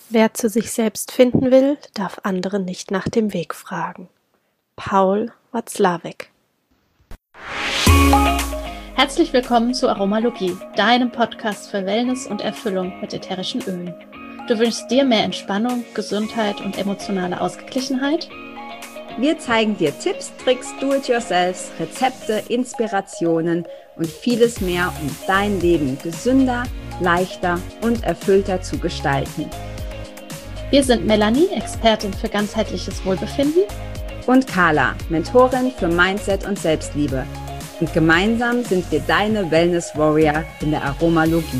Wer zu sich selbst finden will, darf andere nicht nach dem Weg fragen. Paul Watzlawick. Herzlich willkommen zu Aromalogie, deinem Podcast für Wellness und Erfüllung mit ätherischen Ölen. Du wünschst dir mehr Entspannung, Gesundheit und emotionale Ausgeglichenheit? Wir zeigen dir Tipps, Tricks, Do-it-yourselfs, Rezepte, Inspirationen und vieles mehr, um dein Leben gesünder, leichter und erfüllter zu gestalten. Wir sind Melanie, Expertin für ganzheitliches Wohlbefinden, und Carla, Mentorin für Mindset und Selbstliebe. Und gemeinsam sind wir deine Wellness Warrior in der Aromalogie.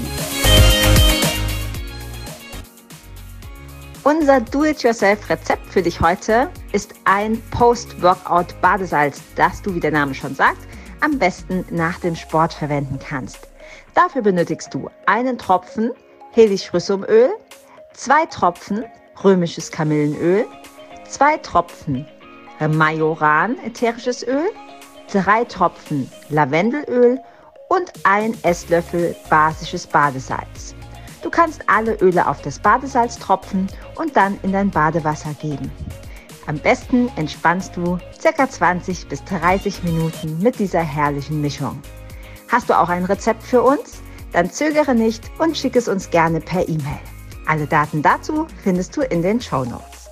Unser Do-it-yourself-Rezept für dich heute ist ein Post-Workout-Badesalz, das du, wie der Name schon sagt, am besten nach dem Sport verwenden kannst. Dafür benötigst du einen Tropfen Helichrysumöl, 2 Tropfen römisches Kamillenöl, 2 Tropfen Majoran ätherisches Öl, 3 Tropfen Lavendelöl und 1 Esslöffel basisches Badesalz. Du kannst alle Öle auf das Badesalz tropfen und dann in dein Badewasser geben. Am besten entspannst du ca. 20 bis 30 Minuten mit dieser herrlichen Mischung. Hast du auch ein Rezept für uns? Dann zögere nicht und schick es uns gerne per E-Mail. Alle Daten dazu findest du in den Shownotes.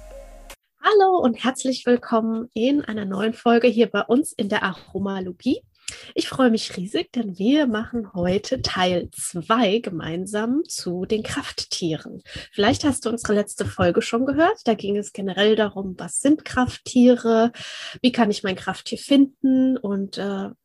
Hallo und herzlich willkommen in einer neuen Folge hier bei uns in der Aromalogie. Ich freue mich riesig, denn wir machen heute Teil 2 gemeinsam zu den Krafttieren. Vielleicht hast du unsere letzte Folge schon gehört. Da ging es generell darum, was sind Krafttiere, wie kann ich mein Krafttier finden und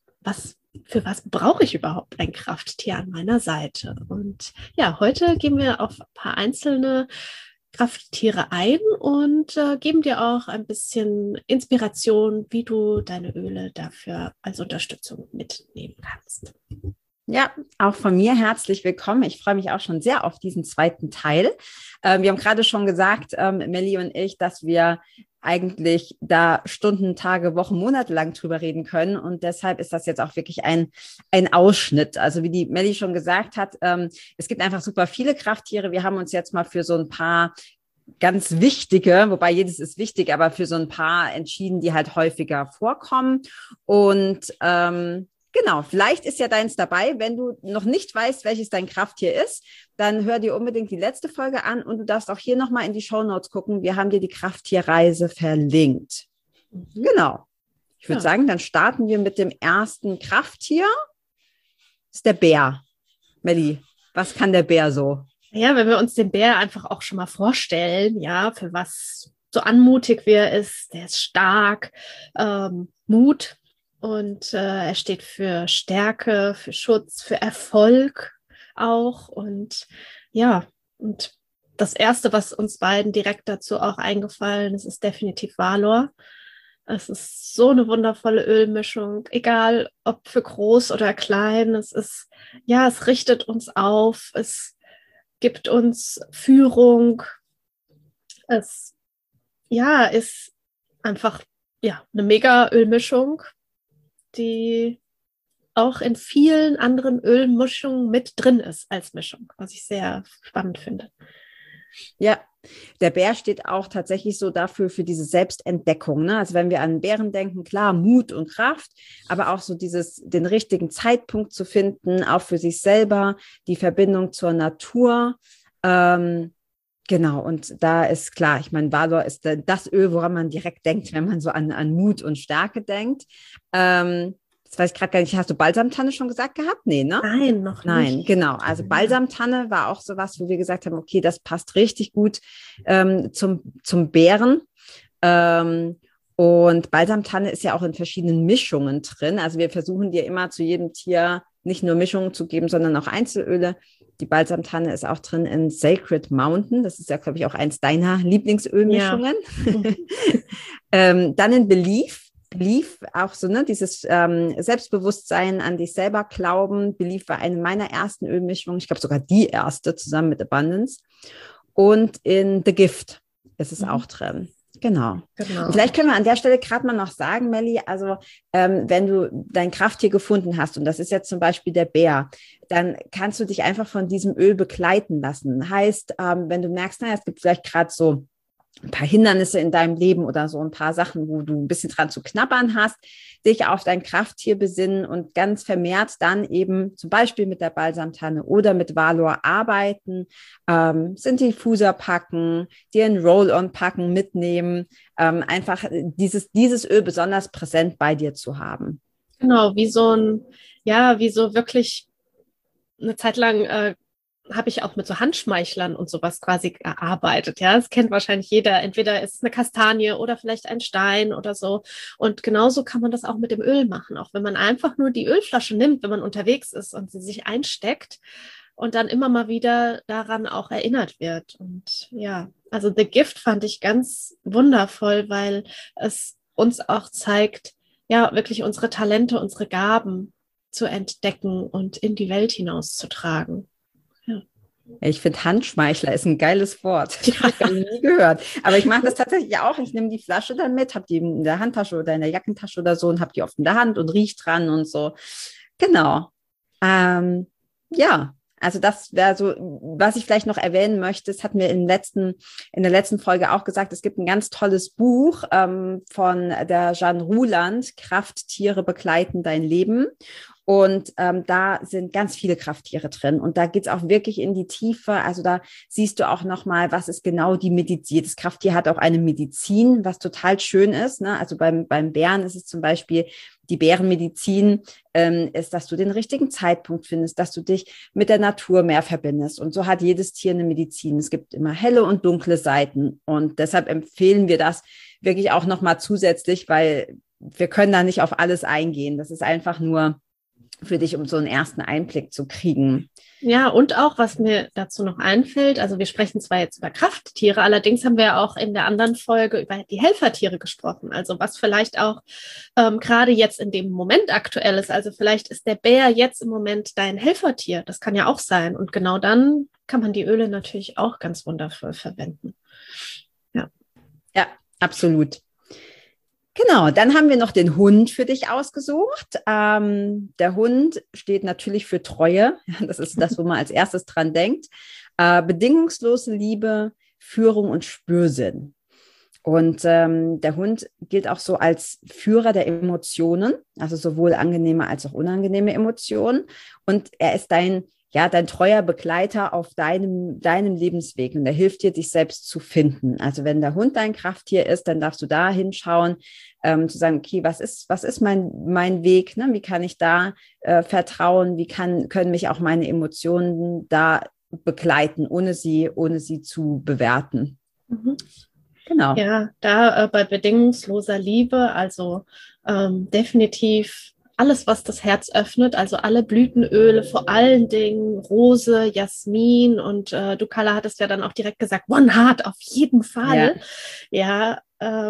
für was brauche ich überhaupt ein Krafttier an meiner Seite. Und ja, heute gehen wir auf ein paar einzelne Krafttiere ein und geben dir auch ein bisschen Inspiration, wie du deine Öle dafür als Unterstützung mitnehmen kannst. Ja, auch von mir herzlich willkommen. Ich freue mich auch schon sehr auf diesen zweiten Teil. Wir haben gerade schon gesagt, Melli und ich, dass wir eigentlich da Stunden, Tage, Wochen, Monate lang drüber reden können. Und deshalb ist das jetzt auch wirklich ein Ausschnitt. Also wie die Melli schon gesagt hat, es gibt einfach super viele Krafttiere. Wir haben uns jetzt mal für so ein paar ganz wichtige, wobei jedes ist wichtig, aber für so ein paar entschieden, die halt häufiger vorkommen. Und genau, vielleicht ist ja deins dabei. Wenn du noch nicht weißt, welches dein Krafttier ist, dann hör dir unbedingt die letzte Folge an und du darfst auch hier nochmal in die Shownotes gucken. Wir haben dir die Krafttierreise verlinkt. Genau. Ich würde sagen, dann starten wir mit dem ersten Krafttier. Das ist der Bär. Melli, was kann der Bär so? Ja, wenn wir uns den Bär einfach auch schon mal vorstellen, ja, für was so anmutig wie er ist, der ist stark, Mut. Und er steht für Stärke, für Schutz, für Erfolg auch. Und ja, und das Erste, was uns beiden direkt dazu auch eingefallen ist, ist definitiv Valor. Es ist so eine wundervolle Ölmischung, egal ob für groß oder klein. Es ist, ja, es richtet uns auf, es gibt uns Führung. Es, ja, ist einfach, ja, eine mega Ölmischung, die auch in vielen anderen Ölmischungen mit drin ist als Mischung, was ich sehr spannend finde. Ja, der Bär steht auch tatsächlich so dafür, für diese Selbstentdeckung, ne? Also wenn wir an Bären denken, klar, Mut und Kraft, aber auch so den richtigen Zeitpunkt zu finden, auch für sich selber, die Verbindung zur Natur. Genau, und da ist klar, ich meine, Valor ist das Öl, woran man direkt denkt, wenn man so an Mut und Stärke denkt. Das weiß ich gerade gar nicht, hast du Balsamtanne schon gesagt gehabt? Nee, ne? Nein, noch nicht. Nein, genau. Also Balsamtanne war auch sowas, wo wir gesagt haben, okay, das passt richtig gut zum Bären. Und Balsamtanne ist ja auch in verschiedenen Mischungen drin. Also wir versuchen dir immer zu jedem Tier nicht nur Mischungen zu geben, sondern auch Einzelöle. Die Balsamtanne ist auch drin in Sacred Mountain. Das ist ja, glaube ich, auch eins deiner Lieblingsölmischungen. Ja. Dann in Belief. Belief, auch so, ne, dieses Selbstbewusstsein, an dich selber glauben. Belief war eine meiner ersten Ölmischungen. Ich glaube sogar die erste, zusammen mit Abundance. Und in The Gift ist es auch drin. Genau. Genau. Und vielleicht können wir an der Stelle gerade mal noch sagen, Melli, also wenn du dein Krafttier gefunden hast, und das ist jetzt zum Beispiel der Bär, dann kannst du dich einfach von diesem Öl begleiten lassen. Heißt, wenn du merkst, naja, es gibt vielleicht gerade so ein paar Hindernisse in deinem Leben oder so ein paar Sachen, wo du ein bisschen dran zu knabbern hast, dich auf dein Krafttier besinnen und ganz vermehrt dann eben zum Beispiel mit der Balsamtanne oder mit Valor arbeiten, sind Diffuser packen, dir ein Roll-on packen, mitnehmen, einfach dieses Öl besonders präsent bei dir zu haben. Genau, wie so wirklich eine Zeit lang habe ich auch mit so Handschmeichlern und sowas quasi gearbeitet. Ja, das kennt wahrscheinlich jeder. Entweder ist es eine Kastanie oder vielleicht ein Stein oder so. Und genauso kann man das auch mit dem Öl machen. Auch wenn man einfach nur die Ölflasche nimmt, wenn man unterwegs ist und sie sich einsteckt und dann immer mal wieder daran auch erinnert wird. Und ja, also The Gift fand ich ganz wundervoll, weil es uns auch zeigt, ja, wirklich unsere Talente, unsere Gaben zu entdecken und in die Welt hinauszutragen. Ich finde, Handschmeichler ist ein geiles Wort. Das habe ich nie gehört. Aber ich mache das tatsächlich auch. Ich nehme die Flasche dann mit, habe die in der Handtasche oder in der Jackentasche oder so und habe die oft in der Hand und rieche dran und so. Genau. Ja, also das wäre so, was ich vielleicht noch erwähnen möchte. Das hatten wir in der letzten Folge auch gesagt. Es gibt ein ganz tolles Buch von der Jeanne Ruland, Krafttiere begleiten dein Leben. Und da sind ganz viele Krafttiere drin. Und da geht es auch wirklich in die Tiefe. Also da siehst du auch nochmal, was ist genau die Medizin. Das Krafttier hat auch eine Medizin, was total schön ist. Ne? Also beim Bären ist es zum Beispiel, die Bärenmedizin ist, dass du den richtigen Zeitpunkt findest, dass du dich mit der Natur mehr verbindest. Und so hat jedes Tier eine Medizin. Es gibt immer helle und dunkle Seiten. Und deshalb empfehlen wir das wirklich auch nochmal zusätzlich, weil wir können da nicht auf alles eingehen. Das ist einfach nur für dich, um so einen ersten Einblick zu kriegen. Ja, und auch, was mir dazu noch einfällt, also wir sprechen zwar jetzt über Krafttiere, allerdings haben wir ja auch in der anderen Folge über die Helfertiere gesprochen, also was vielleicht auch gerade jetzt in dem Moment aktuell ist, also vielleicht ist der Bär jetzt im Moment dein Helfertier, das kann ja auch sein und genau dann kann man die Öle natürlich auch ganz wundervoll verwenden. Ja, absolut. Genau, dann haben wir noch den Hund für dich ausgesucht. Der Hund steht natürlich für Treue. Das ist das, wo man als erstes dran denkt. Bedingungslose Liebe, Führung und Spürsinn. Und der Hund gilt auch so als Führer der Emotionen, also sowohl angenehme als auch unangenehme Emotionen. Und er ist dein treuer Begleiter auf deinem Lebensweg und er hilft dir, dich selbst zu finden. Also wenn der Hund dein Krafttier ist, dann darfst du da hinschauen, zu sagen, okay, was ist mein Weg? Ne? Wie kann ich da vertrauen? Wie können mich auch meine Emotionen da begleiten, ohne sie zu bewerten? Mhm. Genau. Ja, da bei bedingungsloser Liebe, also definitiv alles, was das Herz öffnet, also alle Blütenöle, vor allen Dingen Rose, Jasmin und du, Carla, hattest ja dann auch direkt gesagt, One Heart auf jeden Fall. Ja,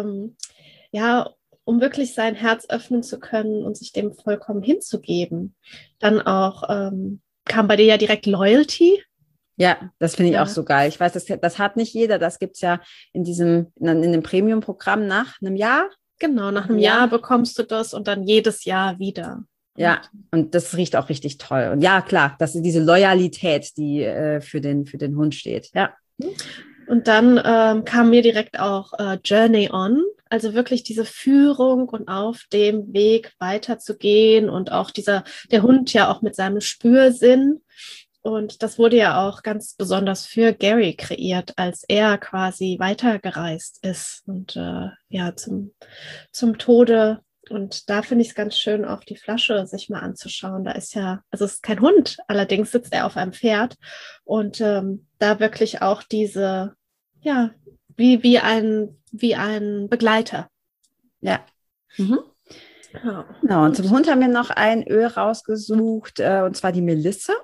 um wirklich sein Herz öffnen zu können und sich dem vollkommen hinzugeben. Dann auch kam bei dir ja direkt Loyalty. Ja, das finde ich auch so geil. Ich weiß, das hat nicht jeder. Das gibt es ja in dem Premium-Programm nach einem Jahr. Genau, nach einem Jahr bekommst du das und dann jedes Jahr wieder. Ja, und das riecht auch richtig toll. Und ja, klar, das ist diese Loyalität, die für den Hund steht. Ja. Und dann kam mir direkt auch Journey On, also wirklich diese Führung und auf dem Weg weiterzugehen und auch der Hund ja auch mit seinem Spürsinn. Und das wurde ja auch ganz besonders für Gary kreiert, als er quasi weitergereist ist und zum Tode. Und da finde ich es ganz schön, auch die Flasche sich mal anzuschauen. Da ist also es ist kein Hund, allerdings sitzt er auf einem Pferd und da wirklich auch diese, wie ein Begleiter. Ja. Mhm. Genau, und zum Hund haben wir noch ein Öl rausgesucht, und zwar die Melisse.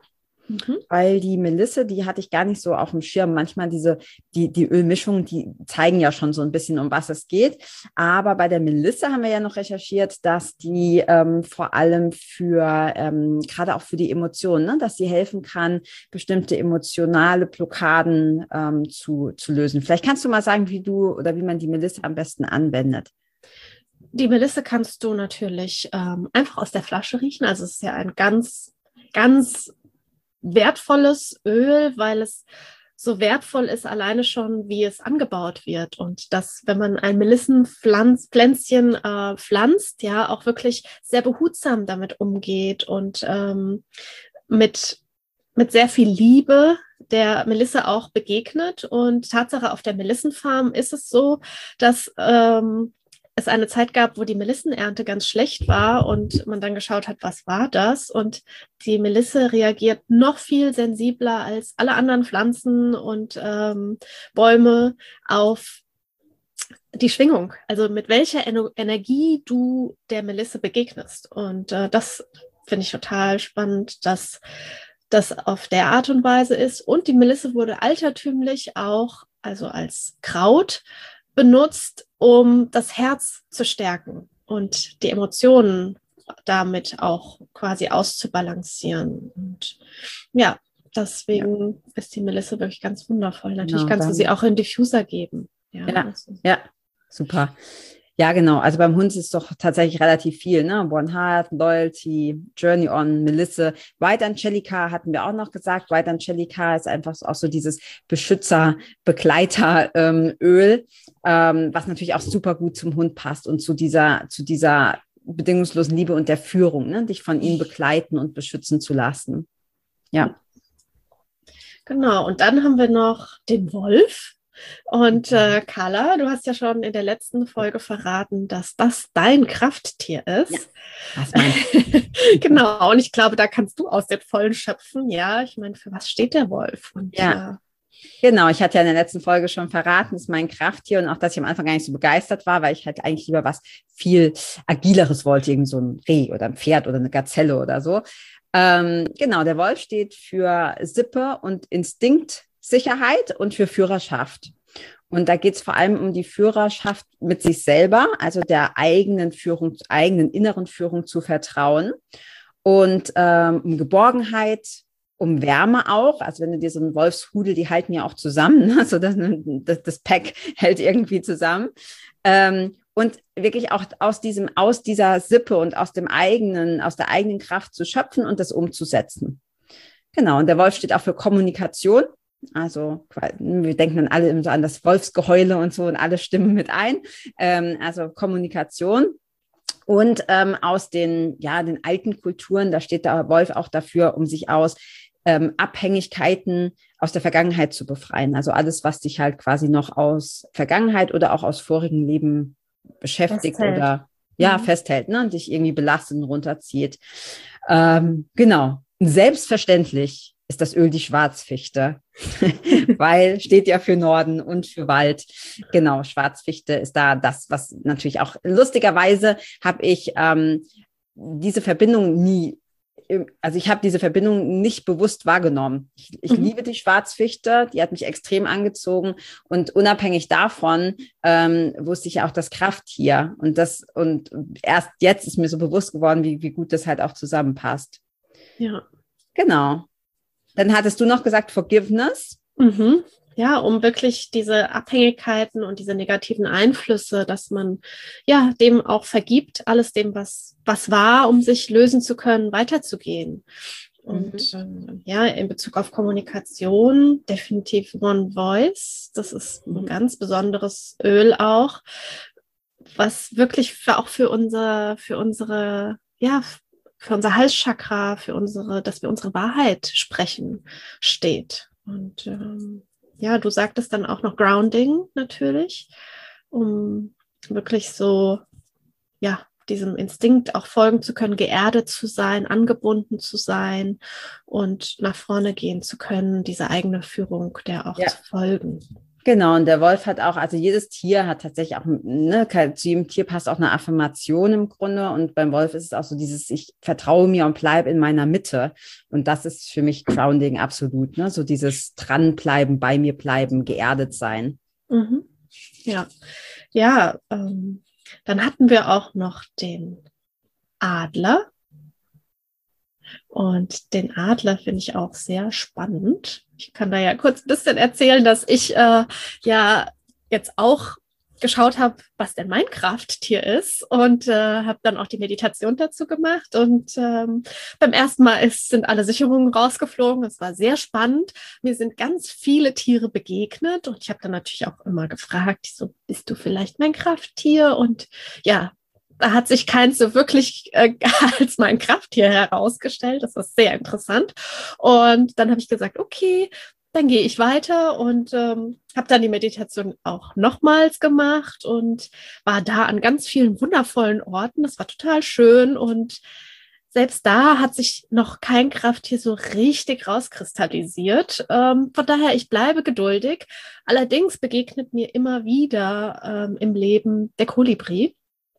weil die Melisse, die hatte ich gar nicht so auf dem Schirm. Manchmal die Ölmischungen, die zeigen ja schon so ein bisschen, um was es geht. Aber bei der Melisse haben wir ja noch recherchiert, dass die vor allem gerade auch für die Emotionen, ne, dass sie helfen kann, bestimmte emotionale Blockaden zu lösen. Vielleicht kannst du mal sagen, wie man die Melisse am besten anwendet. Die Melisse kannst du natürlich einfach aus der Flasche riechen. Also es ist ja ein ganz, ganz wertvolles Öl, weil es so wertvoll ist, alleine schon, wie es angebaut wird. Und dass, wenn man ein Melissenpflänzchen pflanzt, ja, auch wirklich sehr behutsam damit umgeht und mit sehr viel Liebe der Melisse auch begegnet. Und Tatsache, auf der Melissenfarm ist es so, dass es eine Zeit gab, wo die Melissenernte ganz schlecht war und man dann geschaut hat, was war das? Und die Melisse reagiert noch viel sensibler als alle anderen Pflanzen und Bäume auf die Schwingung, also mit welcher Energie du der Melisse begegnest. Und das finde ich total spannend, dass das auf der Art und Weise ist. Und die Melisse wurde altertümlich auch, also als Kraut, benutzt, um das Herz zu stärken und die Emotionen damit auch quasi auszubalancieren. Und ja, deswegen ist die Melisse wirklich ganz wundervoll. Natürlich kannst du sie auch in Diffuser geben. Ja, super. Ja, genau. Also beim Hund ist es doch tatsächlich relativ viel, ne? One Heart, Loyalty, Journey On, Melisse. White Angelica hatten wir auch noch gesagt. White Angelica ist einfach auch so dieses Beschützer-Begleiter-Öl, was natürlich auch super gut zum Hund passt und zu dieser bedingungslosen Liebe und der Führung, ne? Dich von ihm begleiten und beschützen zu lassen. Ja. Genau. Und dann haben wir noch den Wolf. Und Carla, du hast ja schon in der letzten Folge verraten, dass das dein Krafttier ist. Ja, das meine ich. Genau, und ich glaube, da kannst du aus dem Vollen schöpfen. Ja, ich meine, für was steht der Wolf? Und, genau, ich hatte ja in der letzten Folge schon verraten, das ist mein Krafttier und auch, dass ich am Anfang gar nicht so begeistert war, weil ich halt eigentlich lieber was viel Agileres wollte, irgend so ein Reh oder ein Pferd oder eine Gazelle oder so. Genau, der Wolf steht für Sippe und Instinktsicherheit und für Führerschaft. Und da geht es vor allem um die Führerschaft mit sich selber, also der eigenen inneren Führung zu vertrauen und um Geborgenheit, um Wärme auch. Also wenn du dir so einen Wolfsrudel, die halten ja auch zusammen, also das Pack hält irgendwie zusammen. Und wirklich auch aus dieser Sippe und aus der eigenen Kraft zu schöpfen und das umzusetzen. Genau, und der Wolf steht auch für Kommunikation. Also wir denken dann alle immer so an das Wolfsgeheule und so und alle stimmen mit ein. Also Kommunikation. Und aus den alten Kulturen, da steht der Wolf auch dafür, um sich aus Abhängigkeiten aus der Vergangenheit zu befreien. Also alles, was dich halt quasi noch aus Vergangenheit oder auch aus vorigen Leben beschäftigt festhält, ne, und dich irgendwie belastet und runterzieht. Genau. Selbstverständlich ist das Öl die Schwarzfichte, weil steht ja für Norden und für Wald. Genau, Schwarzfichte ist da das, was natürlich auch lustigerweise habe ich diese Verbindung ich habe diese Verbindung nicht bewusst wahrgenommen. Ich liebe die Schwarzfichte, die hat mich extrem angezogen und unabhängig davon wusste ich ja auch das Krafttier und erst jetzt ist mir so bewusst geworden, wie gut das halt auch zusammenpasst. Ja. Genau. Dann hattest du noch gesagt Forgiveness. Mhm. Ja, um wirklich diese Abhängigkeiten und diese negativen Einflüsse, dass man dem auch vergibt, alles dem, was war, um sich lösen zu können, weiterzugehen. Und in Bezug auf Kommunikation definitiv One Voice. Das ist ein ganz besonderes Öl auch, was wirklich für unser Halschakra, dass wir unsere Wahrheit sprechen, steht. Und du sagtest dann auch noch Grounding natürlich, um wirklich so, diesem Instinkt auch folgen zu können, geerdet zu sein, angebunden zu sein und nach vorne gehen zu können, diese eigene Führung der auch zu folgen. Genau, und der Wolf hat auch, also jedes Tier hat tatsächlich auch, ne, zu jedem Tier passt auch eine Affirmation im Grunde. Und beim Wolf ist es auch so dieses, ich vertraue mir und bleibe in meiner Mitte. Und das ist für mich Grounding absolut, ne? So dieses Dranbleiben, bei mir bleiben, geerdet sein. Mhm. Ja, ja, dann hatten wir auch noch den Adler. Und den Adler finde ich auch sehr spannend. Ich kann da ja kurz ein bisschen erzählen, dass ich ja jetzt auch geschaut habe, was denn mein Krafttier ist und habe dann auch die Meditation dazu gemacht. Und beim ersten Mal sind alle Sicherungen rausgeflogen. Es war sehr spannend. Mir sind ganz viele Tiere begegnet und ich habe dann natürlich auch immer gefragt, so, bist du vielleicht mein Krafttier? Und ja, da hat sich keins so wirklich als mein Krafttier herausgestellt. Das ist sehr interessant. Und dann habe ich gesagt, okay, dann gehe ich weiter und habe dann die Meditation auch nochmals gemacht und war da an ganz vielen wundervollen Orten. Das war total schön und selbst da hat sich noch kein Krafttier so richtig rauskristallisiert. Von daher, ich bleibe geduldig. Allerdings begegnet mir immer wieder im Leben der Kolibri.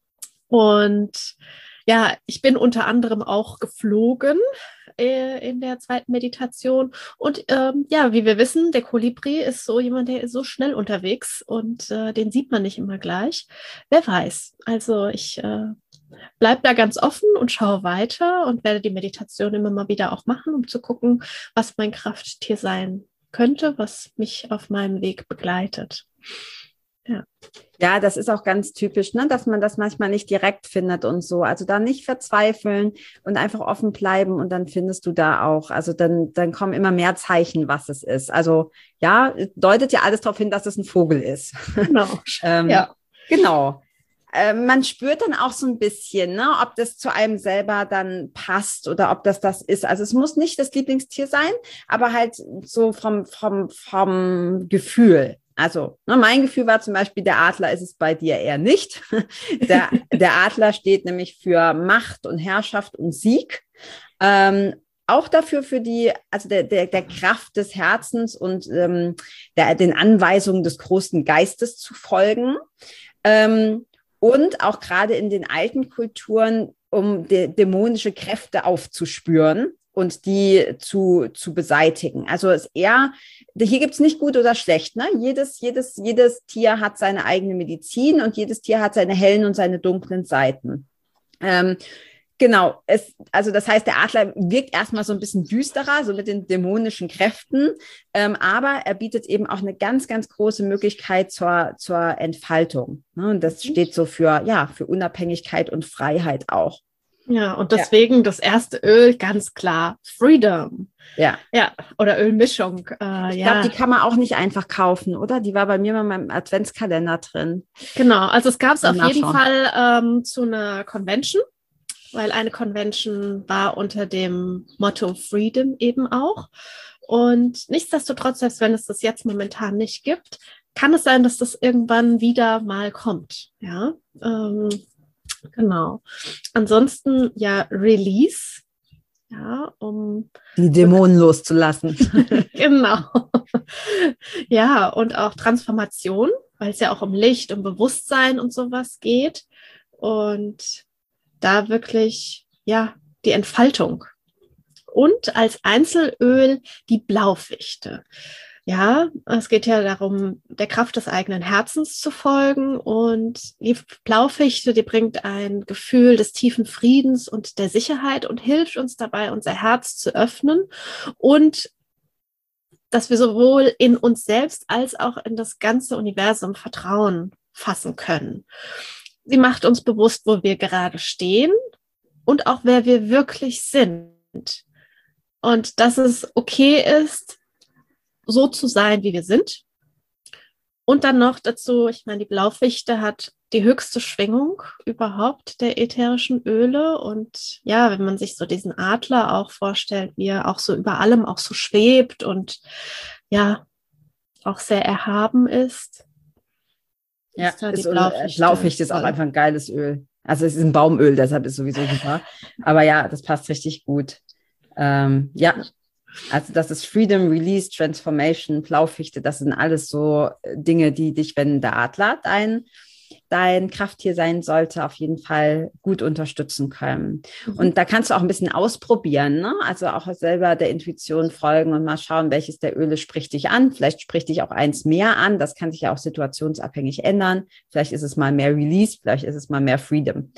Und ja, ich bin unter anderem auch geflogen in der zweiten Meditation. Und ja, wie wir wissen, der Kolibri ist so jemand, der ist so schnell unterwegs und den sieht man nicht immer gleich. Wer weiß. Also ich bleibe da ganz offen und schaue weiter und werde die Meditation immer mal wieder auch machen, um zu gucken, was mein Krafttier sein könnte, was mich auf meinem Weg begleitet. Ja. Ja, das ist auch ganz typisch, ne, dass man das manchmal nicht direkt findet und so. Also da nicht verzweifeln und einfach offen bleiben und dann findest du da auch, also dann kommen immer mehr Zeichen, was es ist. Also ja, deutet ja alles darauf hin, dass es ein Vogel ist. Genau. Ja. Genau. Man spürt dann auch so ein bisschen, ne, ob das zu einem selber dann passt oder ob das ist. Also es muss nicht das Lieblingstier sein, aber halt so vom Gefühl. Also ne, mein Gefühl war zum Beispiel, der Adler ist es bei dir eher nicht. Der Adler steht nämlich für Macht und Herrschaft und Sieg. Auch dafür für der Kraft des Herzens und den Anweisungen des großen Geistes zu folgen. Und auch gerade in den alten Kulturen, um dämonische Kräfte aufzuspüren und die zu beseitigen. Also es eher, hier gibt es nicht gut oder schlecht, ne? Jedes Tier hat seine eigene Medizin und jedes Tier hat seine hellen und seine dunklen Seiten. Genau, also das heißt, der Adler wirkt erstmal so ein bisschen düsterer, so mit den dämonischen Kräften, aber er bietet eben auch eine ganz, ganz große Möglichkeit zur Entfaltung. Ne? Und das steht so für Unabhängigkeit und Freiheit auch. Ja, und deswegen das erste Öl ganz klar Freedom. Ja. Ja, oder Ölmischung. Ich glaube, die kann man auch nicht einfach kaufen, oder? Die war bei mir mal in meinem Adventskalender drin. Genau, also es gab es auf jeden Fall zu einer Convention, weil eine Convention war unter dem Motto Freedom eben auch. Und nichtsdestotrotz, selbst wenn es das jetzt momentan nicht gibt, kann es sein, dass das irgendwann wieder mal kommt. Ja, genau. Ansonsten ja Release, ja, um die Dämonen loszulassen. Genau. Ja, und auch Transformation, weil es ja auch um Licht, um Bewusstsein und sowas geht. Und da wirklich, ja, die Entfaltung. Und als Einzelöl die Blaufichte. Ja, es geht ja darum, der Kraft des eigenen Herzens zu folgen. Und die Blaufichte, die bringt ein Gefühl des tiefen Friedens und der Sicherheit und hilft uns dabei, unser Herz zu öffnen und dass wir sowohl in uns selbst als auch in das ganze Universum Vertrauen fassen können. Sie macht uns bewusst, wo wir gerade stehen und auch wer wir wirklich sind. Und dass es okay ist, so zu sein, wie wir sind. Und dann noch dazu, ich meine, die Blaufichte hat die höchste Schwingung überhaupt der ätherischen Öle. Und ja, wenn man sich so diesen Adler auch vorstellt, wie er auch so über allem auch so schwebt und ja, auch sehr erhaben ist. Ja, Blaufichte ist auch einfach ein geiles Öl. Also es ist ein Baumöl, deshalb ist es sowieso super. Aber ja, das passt richtig gut. Ja. Also das ist Freedom, Release, Transformation, Blaufichte, das sind alles so Dinge, die dich, wenn der Adler dein Krafttier sein sollte, auf jeden Fall gut unterstützen können. Und da kannst du auch ein bisschen ausprobieren, ne? Also auch selber der Intuition folgen und mal schauen, welches der Öle spricht dich an. Vielleicht spricht dich auch eins mehr an. Das kann sich ja auch situationsabhängig ändern. Vielleicht ist es mal mehr Release, vielleicht ist es mal mehr Freedom.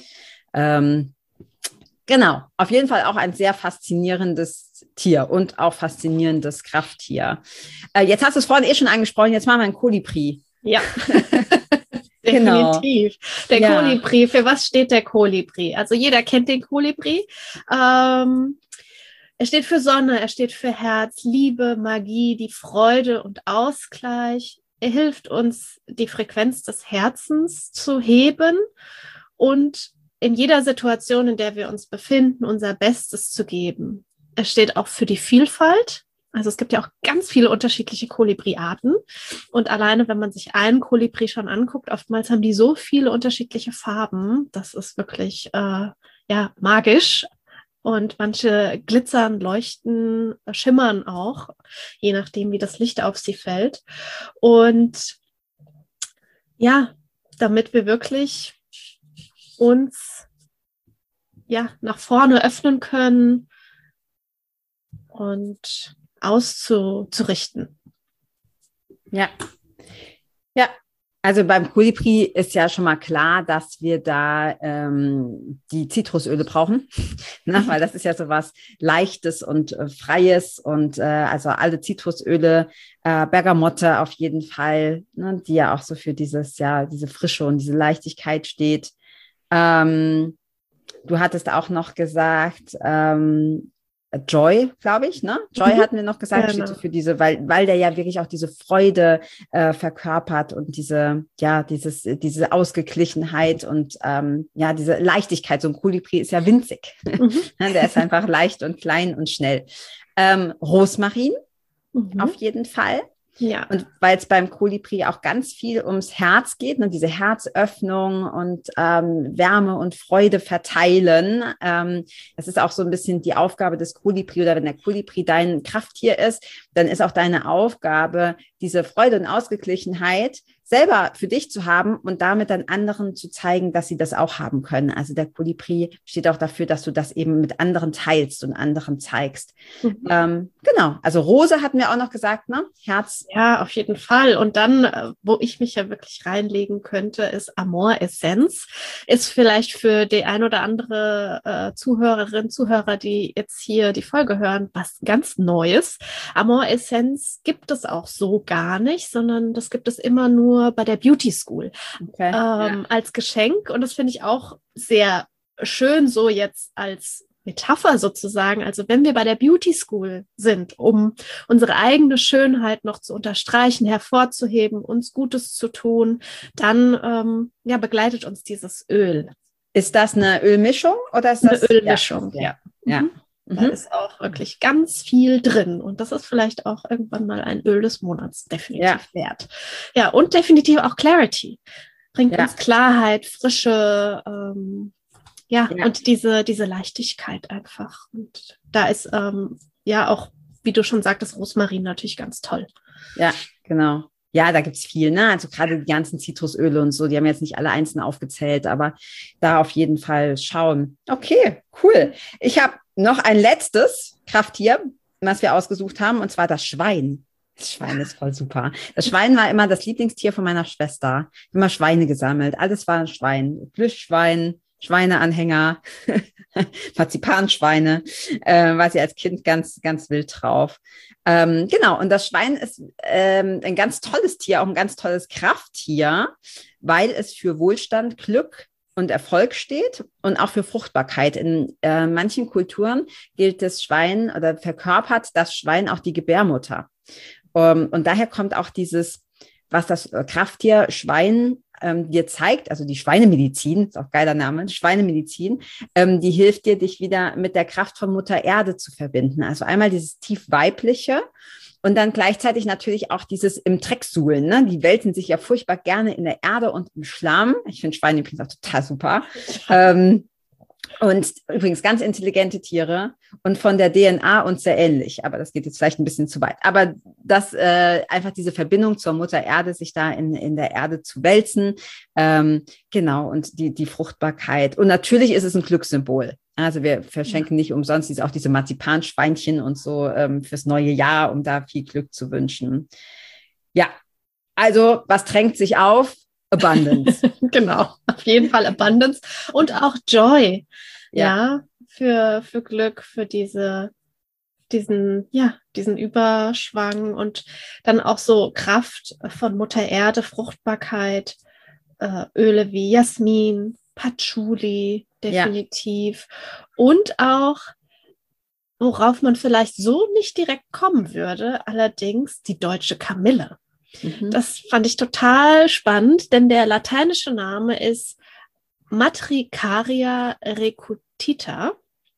Genau, auf jeden Fall auch ein sehr faszinierendes Tier und auch faszinierendes Krafttier. Jetzt hast du es vorhin schon angesprochen, jetzt machen wir ein Kolibri. Ja. Definitiv. Genau. Der Kolibri, für was steht der Kolibri? Also jeder kennt den Kolibri. Er steht für Sonne, er steht für Herz, Liebe, Magie, die Freude und Ausgleich. Er hilft uns, die Frequenz des Herzens zu heben und in jeder Situation, in der wir uns befinden, unser Bestes zu geben. Er steht auch für die Vielfalt. Also es gibt ja auch ganz viele unterschiedliche Kolibri-Arten. Und alleine, wenn man sich einen Kolibri schon anguckt, oftmals haben die so viele unterschiedliche Farben. Das ist wirklich magisch. Und manche glitzern, leuchten, schimmern auch, je nachdem, wie das Licht auf sie fällt. Und ja, damit wir wirklich uns nach vorne öffnen können und auszurichten. Ja. Also beim Kolibri ist ja schon mal klar, dass wir da die Zitrusöle brauchen, ne? Weil das ist ja so was Leichtes und Freies und also alle Zitrusöle, Bergamotte auf jeden Fall, ne? Die ja auch so für diese Frische und diese Leichtigkeit steht. Du hattest auch noch gesagt, Joy, glaube ich, ne? Joy hatten wir noch gesagt, genau. Steht für diese, weil der ja wirklich auch diese Freude verkörpert und diese Ausgeglichenheit und diese Leichtigkeit. So ein Kolibri ist ja winzig. Der ist einfach leicht und klein und schnell. Rosmarin, auf jeden Fall. Ja. Und weil es beim Kolibri auch ganz viel ums Herz geht, ne, diese Herzöffnung und Wärme und Freude verteilen. Das ist auch so ein bisschen die Aufgabe des Kolibri, oder wenn der Kolibri dein Krafttier ist, dann ist auch deine Aufgabe, diese Freude und Ausgeglichenheit selber für dich zu haben und damit dann anderen zu zeigen, dass sie das auch haben können. Also der Kolibri steht auch dafür, dass du das eben mit anderen teilst und anderen zeigst. Genau, also Rose hatten wir auch noch gesagt, ne? Herz. Ja, auf jeden Fall. Und dann, wo ich mich ja wirklich reinlegen könnte, ist Amor Essenz. Ist vielleicht für die ein oder andere Zuhörer, die jetzt hier die Folge hören, was ganz Neues. Amor Essenz gibt es auch so gar nicht, sondern das gibt es immer nur bei der Beauty School als Geschenk. Und das finde ich auch sehr schön, so jetzt als Metapher sozusagen. Also wenn wir bei der Beauty School sind, um unsere eigene Schönheit noch zu unterstreichen, hervorzuheben, uns Gutes zu tun, dann begleitet uns dieses Öl. Ist das eine Ölmischung oder ist das eine Ölmischung? Ja. Da ist auch wirklich ganz viel drin. Und das ist vielleicht auch irgendwann mal ein Öl des Monats definitiv wert. Ja, und definitiv auch Clarity. Bringt uns Klarheit, Frische, und diese Leichtigkeit einfach. Und da ist auch, wie du schon sagtest, Rosmarin natürlich ganz toll. Ja, genau. Ja, da gibt's viel, ne? Also gerade die ganzen Zitrusöle und so, die haben jetzt nicht alle einzeln aufgezählt, aber da auf jeden Fall schauen. Okay, cool. Ich habe noch ein letztes Krafttier, was wir ausgesucht haben, und zwar das Schwein. Das Schwein ist voll super. Das Schwein war immer das Lieblingstier von meiner Schwester. Immer Schweine gesammelt. Alles war ein Schwein. Plüschschwein, Schweineanhänger, Marzipanschweine, war sie als Kind ganz, ganz wild drauf. Genau, und das Schwein ist ein ganz tolles Tier, auch ein ganz tolles Krafttier, weil es für Wohlstand, Glück und Erfolg steht und auch für Fruchtbarkeit. In manchen Kulturen gilt das Schwein oder verkörpert das Schwein auch die Gebärmutter. Und daher kommt auch dieses, was das Krafttier Schwein dir zeigt, also die Schweinemedizin, ist auch ein geiler Name, Schweinemedizin, die hilft dir, dich wieder mit der Kraft von Mutter Erde zu verbinden. Also einmal dieses tief weibliche und dann gleichzeitig natürlich auch dieses im Dreck suhlen. Ne? Die wälzen sich ja furchtbar gerne in der Erde und im Schlamm. Ich finde Schweine übrigens auch total super. Und übrigens ganz intelligente Tiere und von der DNA uns sehr ähnlich. Aber das geht jetzt vielleicht ein bisschen zu weit. Aber das einfach diese Verbindung zur Mutter Erde, sich da in der Erde zu wälzen. Genau, und die Fruchtbarkeit. Und natürlich ist es ein Glückssymbol. Also wir verschenken nicht umsonst auch diese Marzipanschweinchen und so fürs neue Jahr, um da viel Glück zu wünschen. Ja, also was drängt sich auf? Abundance. Genau, auf jeden Fall Abundance und auch Joy. Ja, für Glück, für diesen Überschwang und dann auch so Kraft von Mutter Erde, Fruchtbarkeit, Öle wie Jasmin, Patchouli, definitiv. Und auch, worauf man vielleicht so nicht direkt kommen würde, allerdings die deutsche Kamille. Das fand ich total spannend, denn der lateinische Name ist Matricaria recutita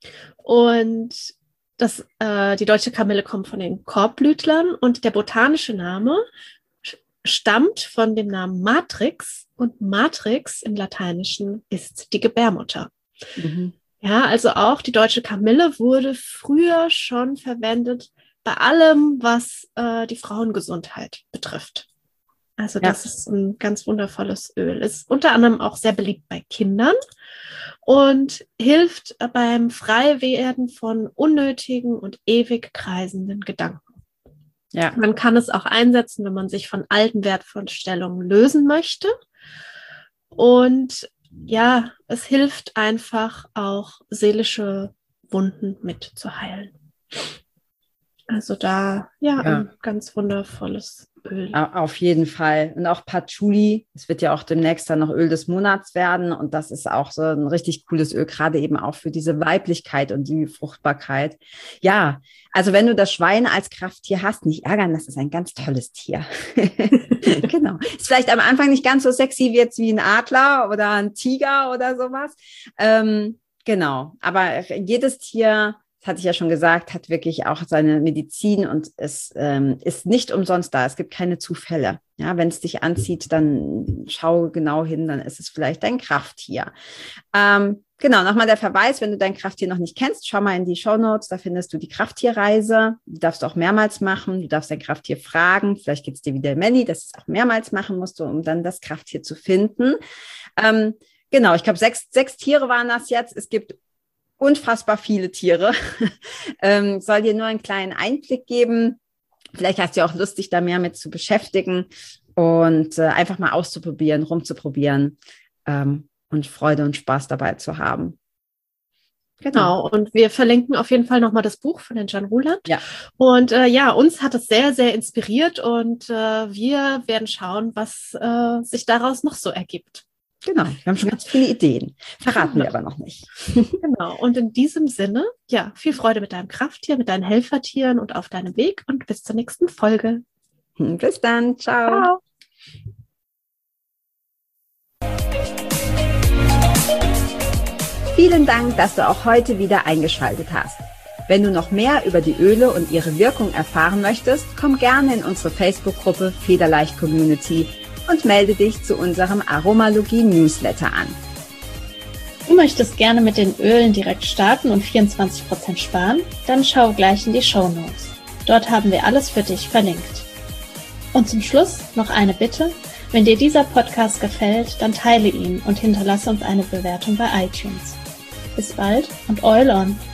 und die deutsche Kamille kommt von den Korbblütlern und der botanische Name stammt von dem Namen Matrix und Matrix im Lateinischen ist die Gebärmutter. Ja, also auch die deutsche Kamille wurde früher schon verwendet bei allem, was die Frauengesundheit betrifft. Also das ist ein ganz wundervolles Öl. Ist unter anderem auch sehr beliebt bei Kindern und hilft beim Freiwerden von unnötigen und ewig kreisenden Gedanken. Ja. Man kann es auch einsetzen, wenn man sich von alten Wertvorstellungen lösen möchte. Und ja, es hilft einfach auch, seelische Wunden mit zu heilen. Also da, ein ganz wundervolles Öl. Auf jeden Fall. Und auch Patchouli, es wird ja auch demnächst dann noch Öl des Monats werden. Und das ist auch so ein richtig cooles Öl, gerade eben auch für diese Weiblichkeit und die Fruchtbarkeit. Ja, also wenn du das Schwein als Krafttier hast, nicht ärgern, das ist ein ganz tolles Tier. Genau. Ist vielleicht am Anfang nicht ganz so sexy wie jetzt wie ein Adler oder ein Tiger oder sowas. Genau. Aber jedes Tier, das hatte ich ja schon gesagt, hat wirklich auch seine Medizin und es ist nicht umsonst da. Es gibt keine Zufälle. Ja, wenn es dich anzieht, dann schau genau hin, dann ist es vielleicht dein Krafttier. Genau, nochmal der Verweis, wenn du dein Krafttier noch nicht kennst, schau mal in die Shownotes, da findest du die Krafttierreise. Die darfst du auch mehrmals machen. Du darfst dein Krafttier fragen. Vielleicht geht es dir wie der Melli, dass du es auch mehrmals machen musst, um dann das Krafttier zu finden. Genau, ich glaube, sechs Tiere waren das jetzt. Es gibt unfassbar viele Tiere. Soll dir nur einen kleinen Einblick geben. Vielleicht hast du ja auch Lust, dich da mehr mit zu beschäftigen und einfach mal auszuprobieren, rumzuprobieren und Freude und Spaß dabei zu haben. Genau, und wir verlinken auf jeden Fall nochmal das Buch von den Jan Ruland. Ja. Und uns hat es sehr, sehr inspiriert und wir werden schauen, was sich daraus noch so ergibt. Genau, wir haben schon ganz viele Ideen. Verraten wir aber noch nicht. Genau, und in diesem Sinne, viel Freude mit deinem Krafttier, mit deinen Helfertieren und auf deinem Weg und bis zur nächsten Folge. Bis dann, ciao. Vielen Dank, dass du auch heute wieder eingeschaltet hast. Wenn du noch mehr über die Öle und ihre Wirkung erfahren möchtest, komm gerne in unsere Facebook-Gruppe Federleicht Community und melde dich zu unserem Aromalogie-Newsletter an. Du möchtest gerne mit den Ölen direkt starten und 24% sparen? Dann schau gleich in die Shownotes. Dort haben wir alles für dich verlinkt. Und zum Schluss noch eine Bitte. Wenn dir dieser Podcast gefällt, dann teile ihn und hinterlasse uns eine Bewertung bei iTunes. Bis bald und Oil on!